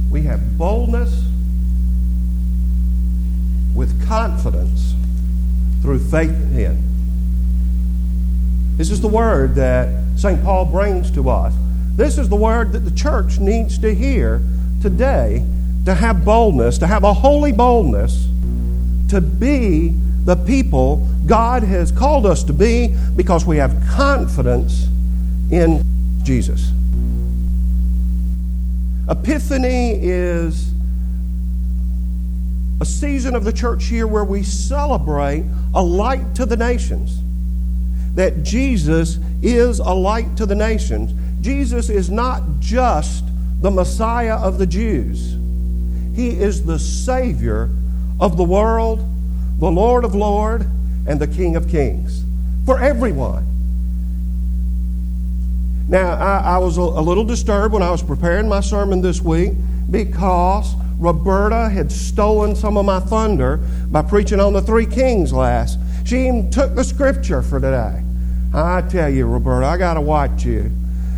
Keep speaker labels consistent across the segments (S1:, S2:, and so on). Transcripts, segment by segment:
S1: We have boldness with confidence through faith in Him. This is the word that St. Paul brings to us. This is the word that the church needs to hear today, to have boldness, to have a holy boldness, to be the people God has called us to be because we have confidence in Jesus. Epiphany is a season of the church year where we celebrate a light to the nations. That Jesus is a light to the nations. Jesus is not just the Messiah of the Jews. He is the Savior of the world, the Lord of lords, and the King of kings. For everyone. Now, I was a little disturbed when I was preparing my sermon this week because Roberta had stolen some of my thunder by preaching on the three kings last. She even took the scripture for today. I tell you, Roberta, I got to watch you.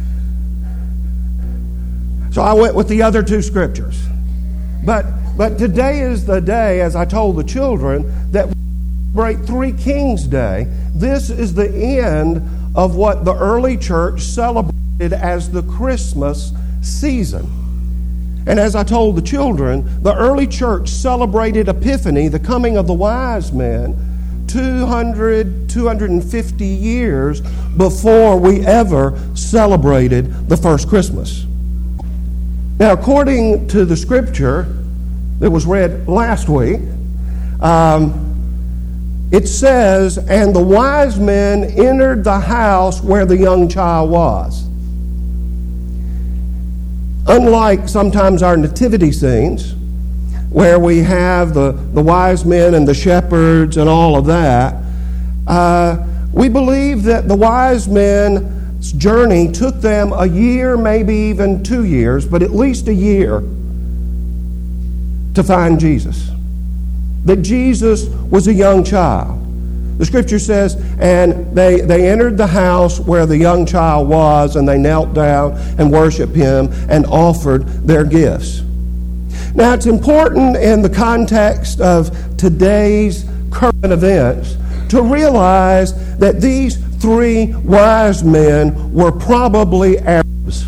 S1: So I went with the other two scriptures. But today is the day, as I told the children, that we celebrate Three Kings Day. This is the end of what the early church celebrated as the Christmas season. And as I told the children, the early church celebrated Epiphany, the coming of the wise men, 250 years before we ever celebrated the first Christmas. Now, according to the scripture that was read last week, it says, "And the wise men entered the house where the young child was." Unlike sometimes our nativity scenes, where we have the wise men and the shepherds and all of that, we believe that the wise men's journey took them a year, maybe even 2 years, but at least a year to find Jesus. That Jesus was a young child. The scripture says, and they entered the house where the young child was, and they knelt down and worshiped him and offered their gifts. Now, it's important in the context of today's current events to realize that these three wise men were probably Arabs.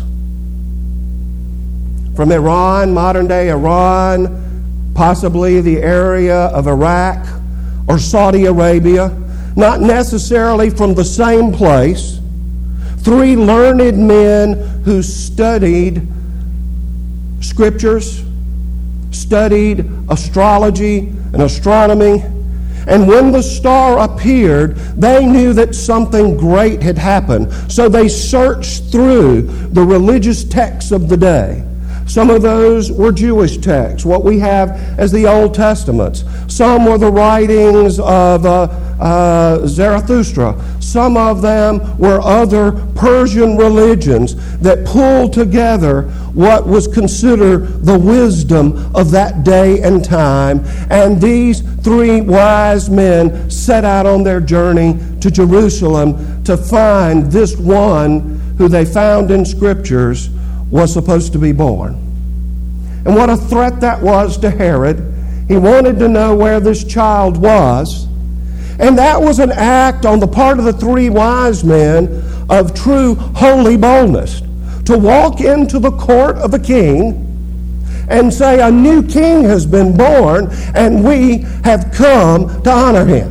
S1: From Iran, modern-day Iran, possibly the area of Iraq or Saudi Arabia, not necessarily from the same place. Three learned men who studied scriptures, studied astrology and astronomy, and when the star appeared, they knew that something great had happened. So they searched through the religious texts of the day. Some of those were Jewish texts, what we have as the Old Testaments. Some were the writings of Zarathustra. Some of them were other Persian religions that pulled together what was considered the wisdom of that day and time. And these three wise men set out on their journey to Jerusalem to find this one who they found in scriptures was supposed to be born. And what a threat that was to Herod. He wanted to know where this child was. And that was an act on the part of the three wise men of true holy boldness. To walk into the court of a king and say, a new king has been born and we have come to honor him.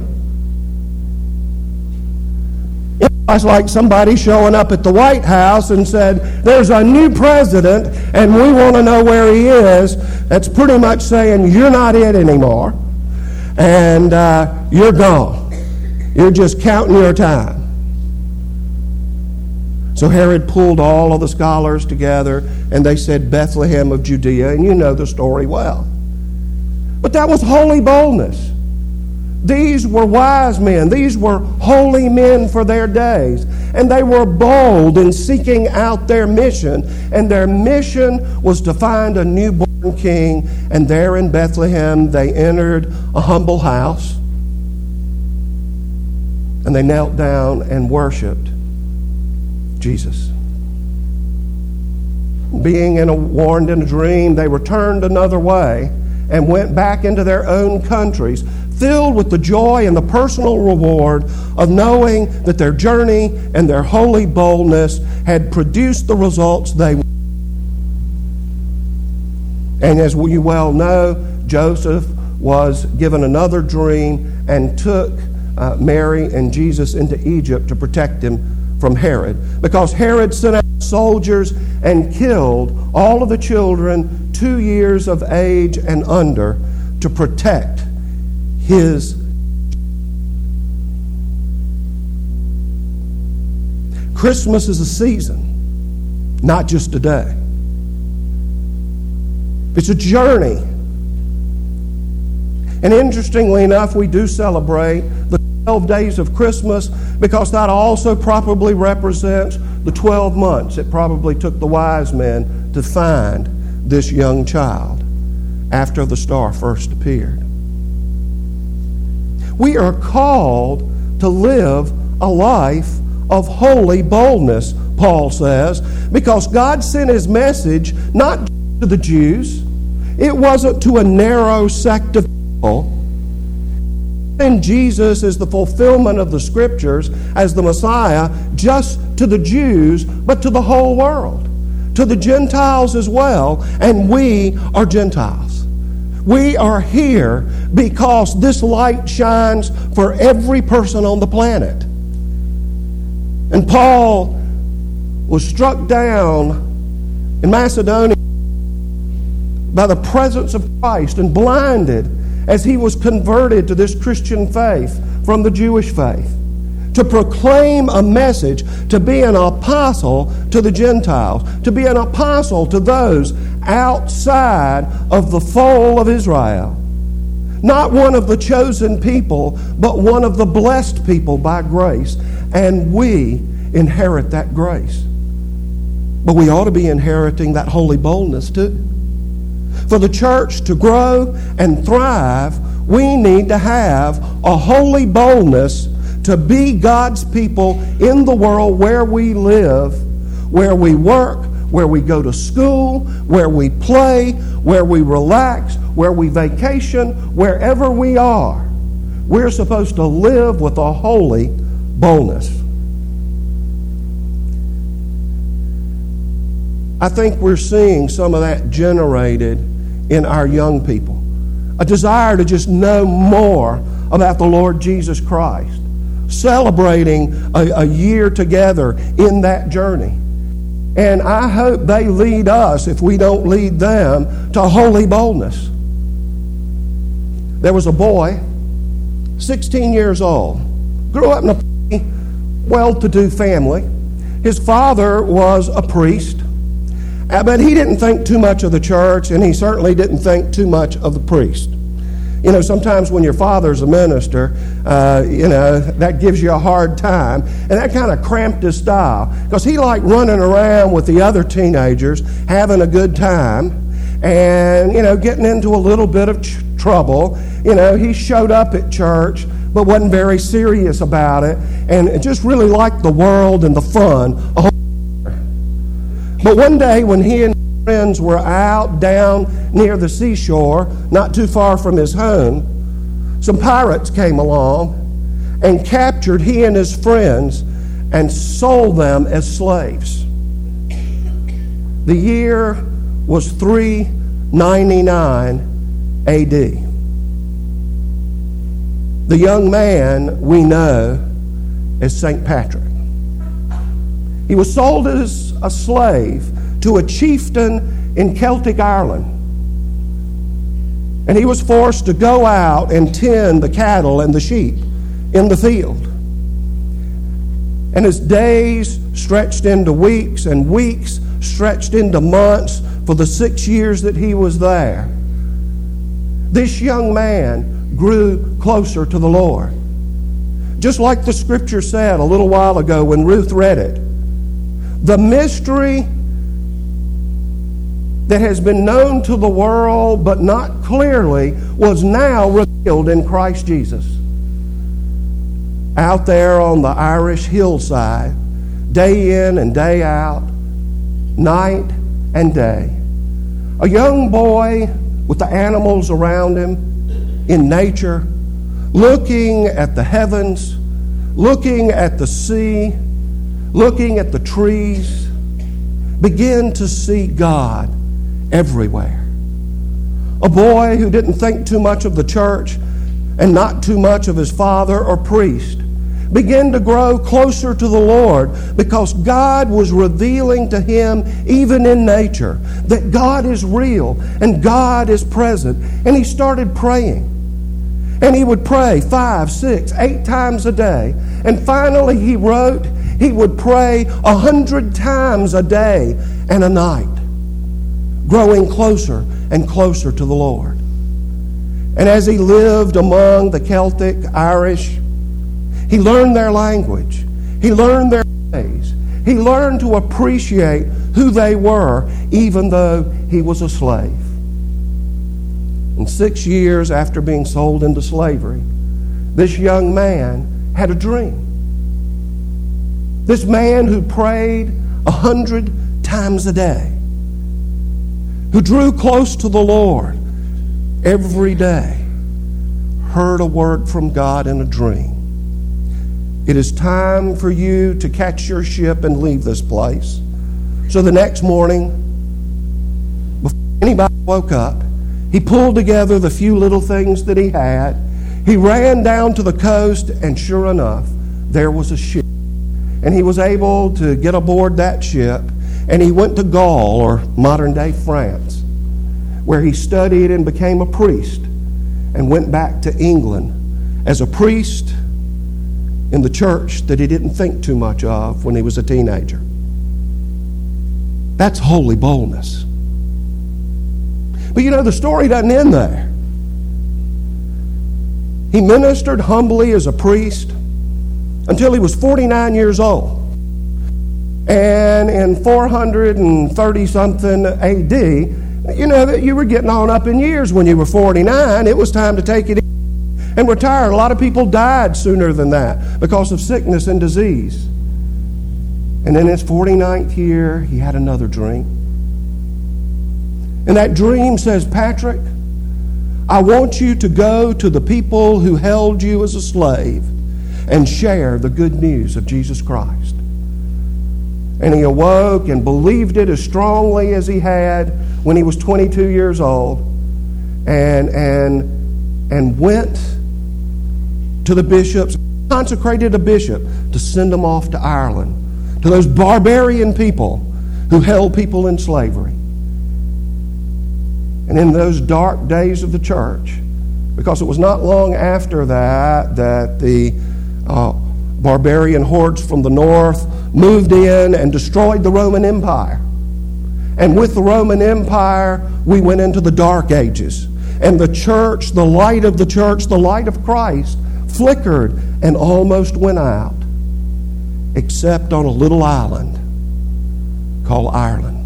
S1: It's like somebody showing up at the White House and said, there's a new president and we want to know where he is. That's pretty much saying, you're not it anymore. And you're gone. You're just counting your time. So Herod pulled all of the scholars together and they said Bethlehem of Judea, and you know the story well. But that was holy boldness. These were wise men. These were holy men for their days. And they were bold in seeking out their mission. And their mission was to find a newborn king. And there in Bethlehem, they entered a humble house. And they knelt down and worshiped Jesus. being warned in a dream, they returned another way and went back into their own countries, filled with the joy and the personal reward of knowing that their journey and their holy boldness had produced the results they wanted. And as we well know, Joseph was given another dream and took Mary and Jesus into Egypt to protect him from Herod, because Herod sent out soldiers and killed all of the children 2 years of age and under to protect his. Christmas is a season, not just a day. It's a journey. And interestingly enough, we do celebrate the 12 days of Christmas because that also probably represents the 12 months it probably took the wise men to find this young child after the star first appeared. We are called to live a life of holy boldness, Paul says, because God sent his message not to the Jews. It wasn't to a narrow sect of people. And Jesus is the fulfillment of the Scriptures as the Messiah, just to the Jews, but to the whole world, to the Gentiles as well, and we are Gentiles. We are here because this light shines for every person on the planet. And Paul was struck down in Macedonia by the presence of Christ and blinded as he was converted to this Christian faith from the Jewish faith, to proclaim a message, to be an apostle to the Gentiles, to be an apostle to those outside of the fold of Israel. Not one of the chosen people, but one of the blessed people by grace. And we inherit that grace. But we ought to be inheriting that holy boldness too. For the church to grow and thrive, we need to have a holy boldness to be God's people in the world where we live, where we work, where we go to school, where we play, where we relax, where we vacation, wherever we are. We're supposed to live with a holy boldness. I think we're seeing some of that generated in our young people. A desire to just know more about the Lord Jesus Christ. Celebrating a year together in that journey. And I hope they lead us, if we don't lead them, to holy boldness. There was a boy, 16 years old, grew up in a pretty well-to-do family. His father was a priest. But he didn't think too much of the church, and he certainly didn't think too much of the priest. You know, sometimes when your father's a minister, that gives you a hard time. And that kind of cramped his style, because he liked running around with the other teenagers, having a good time, and, getting into a little bit of trouble. He showed up at church, but wasn't very serious about it, and just really liked the world and the fun. But one day when he and his friends were out down near the seashore, not too far from his home, some pirates came along and captured he and his friends and sold them as slaves. The year was 399 A.D. The young man we know as St. Patrick. He was sold as a slave to a chieftain in Celtic Ireland. And he was forced to go out and tend the cattle and the sheep in the field. And his days stretched into weeks, and weeks stretched into months for the 6 years that he was there. This young man grew closer to the Lord. Just like the scripture said a little while ago when Ruth read it. The mystery that has been known to the world but not clearly was now revealed in Christ Jesus. Out there on the Irish hillside, day in and day out, night and day. A young boy with the animals around him in nature, looking at the heavens, looking at the sea, looking at the trees, begin to see God everywhere. A boy who didn't think too much of the church and not too much of his father or priest began to grow closer to the Lord because God was revealing to him, even in nature, that God is real and God is present. And he started praying. And he would pray 5, 6, 8 times a day. And finally he wrote he would pray 100 times a day and a night, growing closer and closer to the Lord. And as he lived among the Celtic Irish, he learned their language. He learned their ways. He learned to appreciate who they were, even though he was a slave. And 6 years after being sold into slavery, this young man had a dream. This man who prayed 100 times a day, who drew close to the Lord every day, heard a word from God in a dream. It is time for you to catch your ship and leave this place. So the next morning, before anybody woke up, he pulled together the few little things that he had. He ran down to the coast, and sure enough, there was a ship. And he was able to get aboard that ship, and he went to Gaul, or modern-day France, where he studied and became a priest, and went back to England as a priest in the church that he didn't think too much of when he was a teenager. That's holy boldness. But you know, the story doesn't end there. He ministered humbly as a priest until he was 49 years old. And in 430-something A.D., you know that you were getting on up in years when you were 49. It was time to take it and retire. A lot of people died sooner than that because of sickness and disease. And in his 49th year, he had another dream. And that dream says, Patrick, I want you to go to the people who held you as a slave and share the good news of Jesus Christ. And he awoke and believed it as strongly as he had when he was 22 years old, and went to the bishops, consecrated a bishop to send them off to Ireland, to those barbarian people who held people in slavery. And in those dark days of the church, because it was not long after that the barbarian hordes from the north moved in and destroyed the Roman Empire. And with the Roman Empire, we went into the Dark Ages. And the church, the light of the church, the light of Christ, flickered and almost went out, except on a little island called Ireland,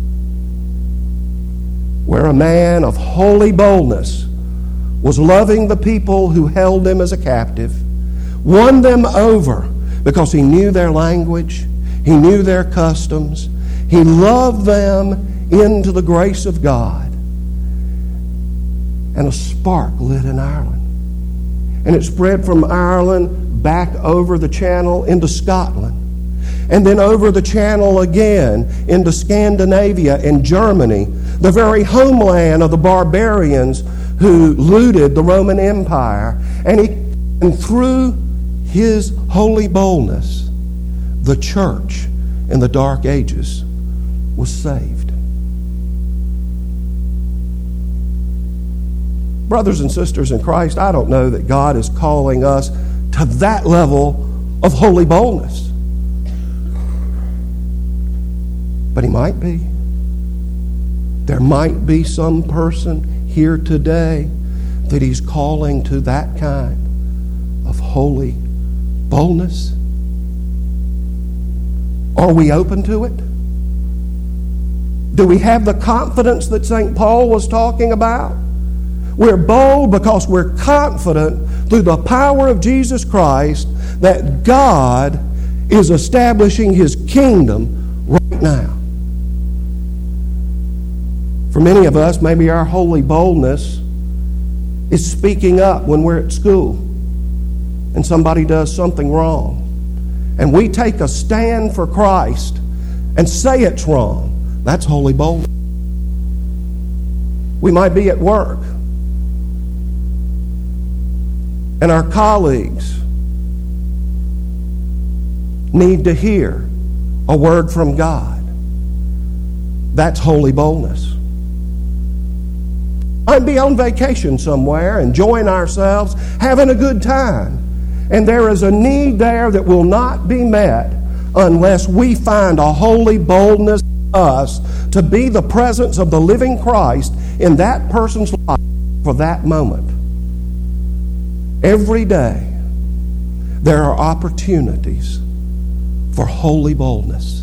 S1: where a man of holy boldness was loving the people who held him as a captive, won them over because he knew their language, he knew their customs, he loved them into the grace of God. And a spark lit in Ireland. And it spread from Ireland back over the channel into Scotland. And then over the channel again into Scandinavia and Germany, the very homeland of the barbarians who looted the Roman Empire. And through his holy boldness, the church in the Dark Ages was saved. Brothers and sisters in Christ, I don't know that God is calling us to that level of holy boldness. But he might be. There might be some person here today that he's calling to that kind of holy boldness. Are we open to it? Do we have the confidence that St. Paul was talking about? We're bold because we're confident through the power of Jesus Christ that God is establishing his kingdom right now. For many of us, maybe our holy boldness is speaking up when we're at school and somebody does something wrong. And we take a stand for Christ and say it's wrong. That's holy boldness. We might be at work and our colleagues need to hear a word from God. That's holy boldness. Might be on vacation somewhere, enjoying ourselves, having a good time. And there is a need there that will not be met unless we find a holy boldness in us to be the presence of the living Christ in that person's life for that moment. Every day, there are opportunities for holy boldness.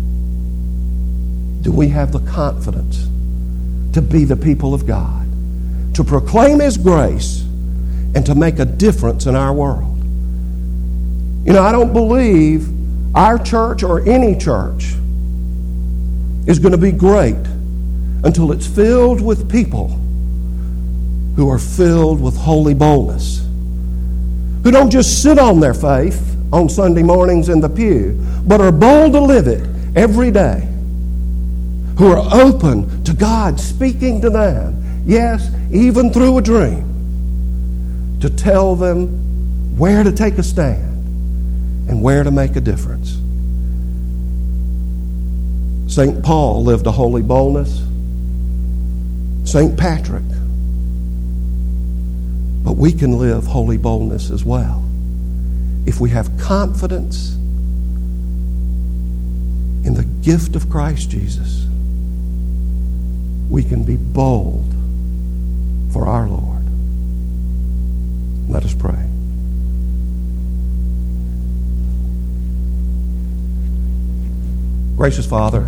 S1: Do we have the confidence to be the people of God, to proclaim His grace, and to make a difference in our world? You know, I don't believe our church or any church is going to be great until it's filled with people who are filled with holy boldness, who don't just sit on their faith on Sunday mornings in the pew, but are bold to live it every day, who are open to God speaking to them, yes, even through a dream, to tell them where to take a stand and where to make a difference. St. Paul lived a holy boldness. St. Patrick. But we can live holy boldness as well if we have confidence in the gift of Christ Jesus. We can be bold for our Lord. Let us pray. Gracious Father,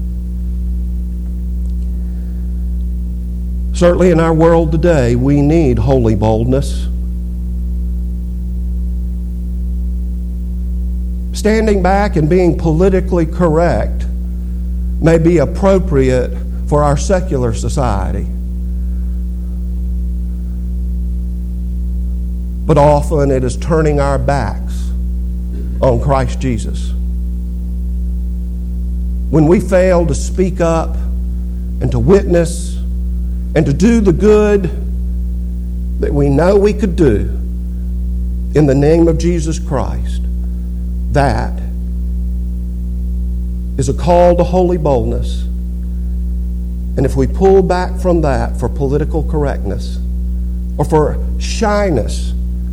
S1: certainly in our world today, we need holy boldness. Standing back and being politically correct may be appropriate for our secular society, but often it is turning our backs on Christ Jesus. When we fail to speak up and to witness and to do the good that we know we could do in the name of Jesus Christ, that is a call to holy boldness. And if we pull back from that for political correctness or for shyness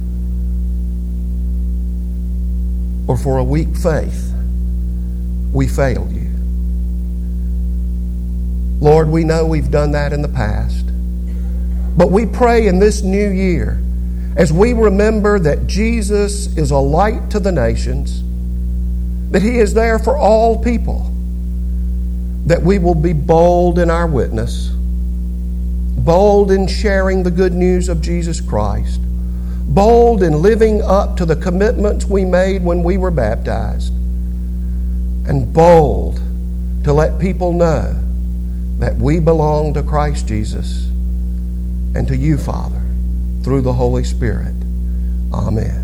S1: or for a weak faith, we fail you. Lord, we know we've done that in the past. But we pray in this new year, as we remember that Jesus is a light to the nations, that He is there for all people, that we will be bold in our witness, bold in sharing the good news of Jesus Christ, bold in living up to the commitments we made when we were baptized, and bold to let people know that we belong to Christ Jesus and to you, Father, through the Holy Spirit. Amen.